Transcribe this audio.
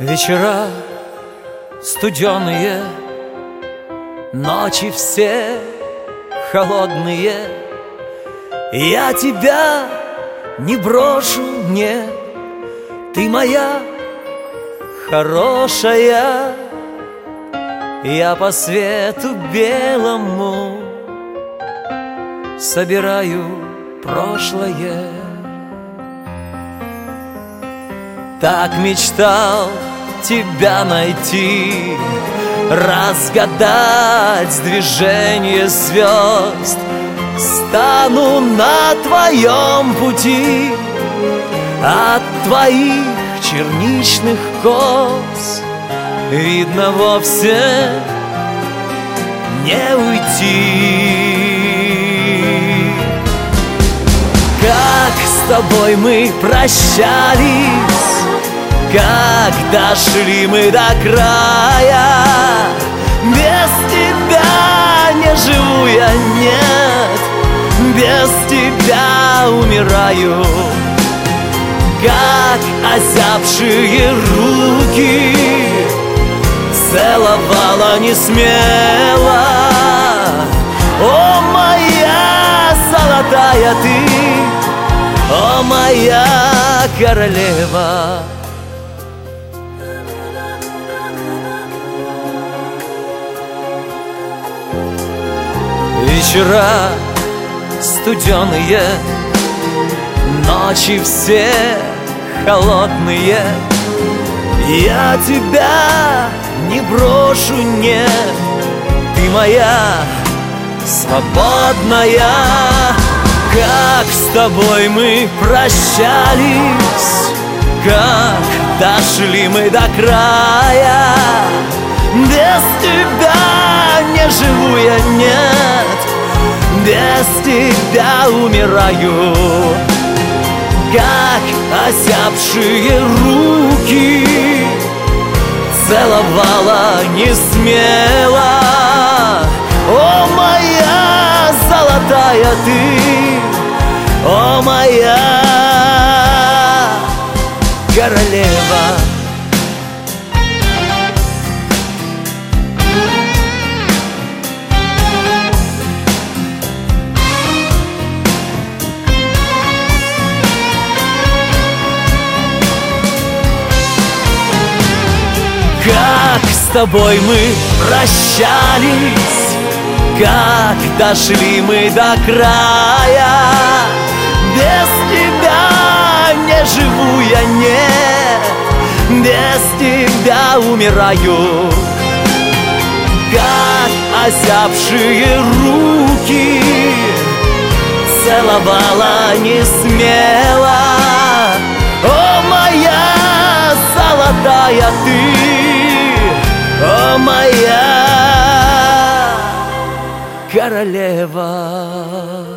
Вечера студеные, ночи все холодные. Я тебя не брошу, нет, ты моя хорошая. Я по свету белому собираю прошлое. Так мечтал тебя найти, разгадать движение звезд. Стану на твоем пути, от твоих черничных кос видно вовсе не уйти. Как с тобой мы прощались, как дошли мы до края. Без тебя не живу я, нет, без тебя умираю. Как озябшие руки целовала не смело. О, моя золотая ты, о, моя королева. Вечера студеные, ночи все холодные. Я тебя не брошу, нет, ты моя свободная. Как с тобой мы прощались, как дошли мы до края. Без тебя не живу я, нет, без тебя умираю. Как озябшие руки целовала не смело. О, моя золотая ты, о, моя королева. Как с тобой мы прощались, как дошли мы до края. Без тебя не живу я, нет, без тебя умираю. Как озябшие руки целовала не смело. О, моя золотая ты, о, моя королева.